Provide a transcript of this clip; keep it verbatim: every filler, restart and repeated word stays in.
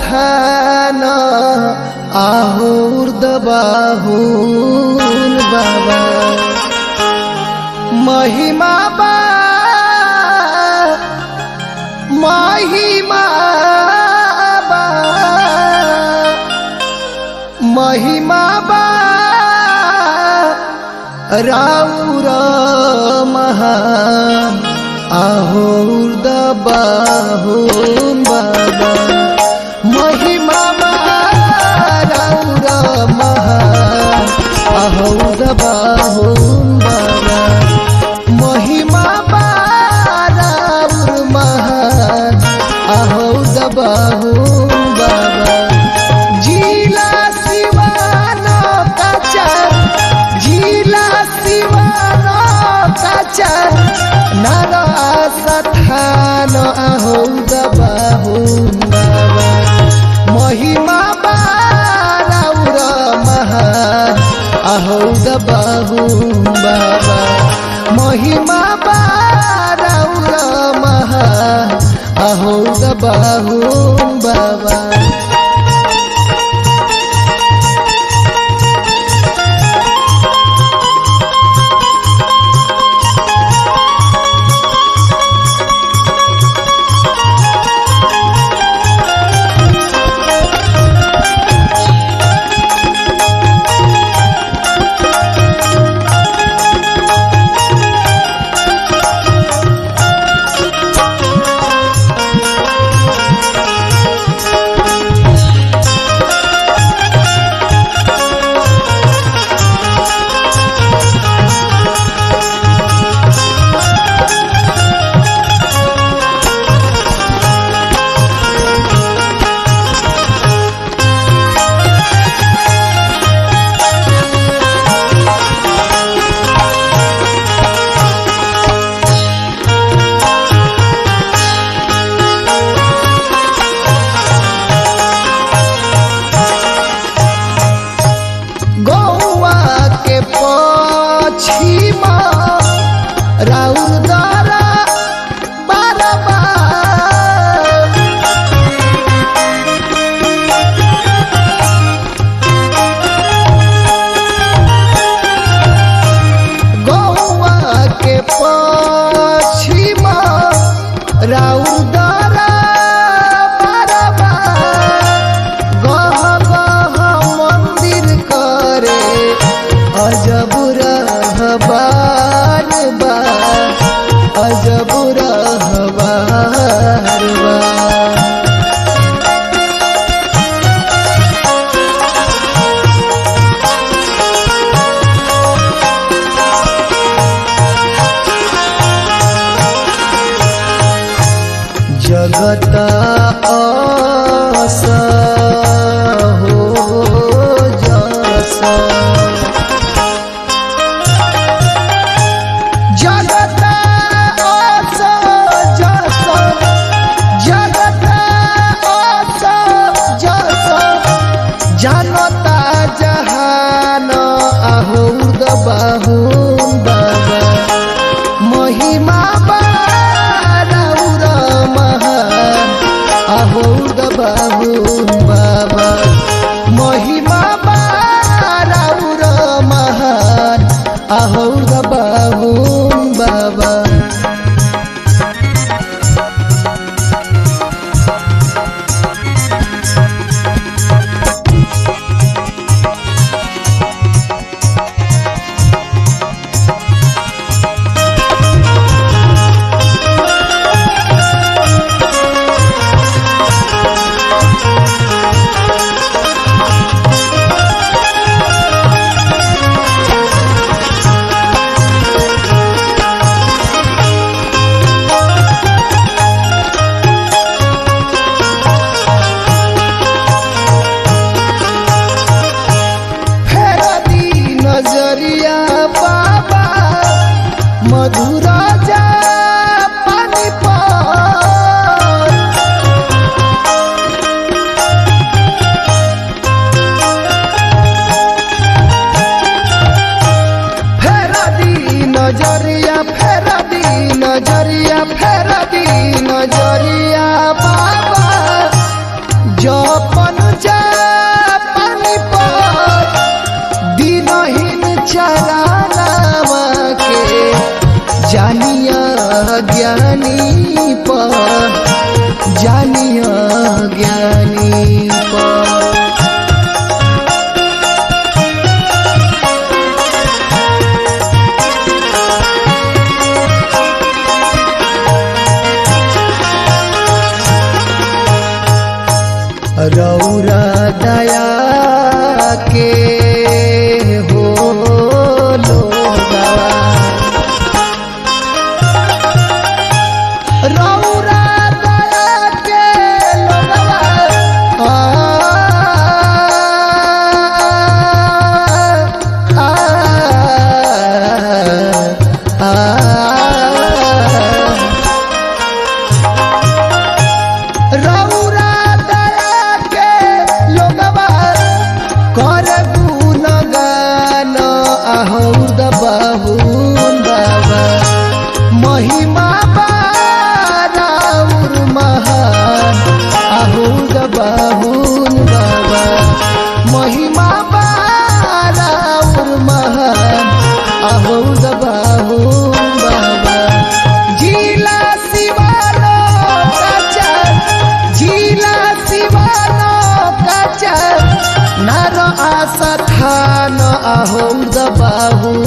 थान आहुर दबाहुन बाबा महिमा बा महिमा बा महिमा बा राउर महान आहुर दबाहुन बाबा महिमा बा राउर महान आहुर दबाहुन बाबा महिमा बा राउर महान आहुर दबाहुन बाबा जिला सिवानो काचा जिला सिवानो काचा नारा सथान आहुर दबाहुन बाबा महिमा बा राउर महान आहुर दबाहुन बाबा महिमा बा राउर महान आहुर दबाहुन बाबा राउर द्वारा बारबार गौवा के पछिमा राउर द्वारा बारबार गह गह मंदिर करे अजब रहबार बा अजब रहबार बा जगत आसा हो जसा जगत आसा जसा जगत आसा जसा जानता जहान आहुर दबाहुन बाबा महिमा बा राउर महान आहुर दबाहुन बाबा महिमा बा राउर महान आहुर दबाहुन बाबा नजरिया बाबा मधुर जा पानी पर फेरा दी नजरिया फेरा दी नजरिया फेरा दी नजरिया बाबा जपन जापानी पर दिनहीन चरानावा के जानिया ज्ञानी पर जानिया ज्ञानी पर रौरा दया के हो लोगा रौरा दया के लोगवा आ, आ, आ, आ, रौरा कर गुणगान आहौद बहुन बाबा महिमा बाराउर महान आहौद बहुन बाबा महिमा बाराउर महान आहौद बहुन बाबा जिला शिवानो काचा जिला शिवानो काचा नार आशा थान आहौद बाहु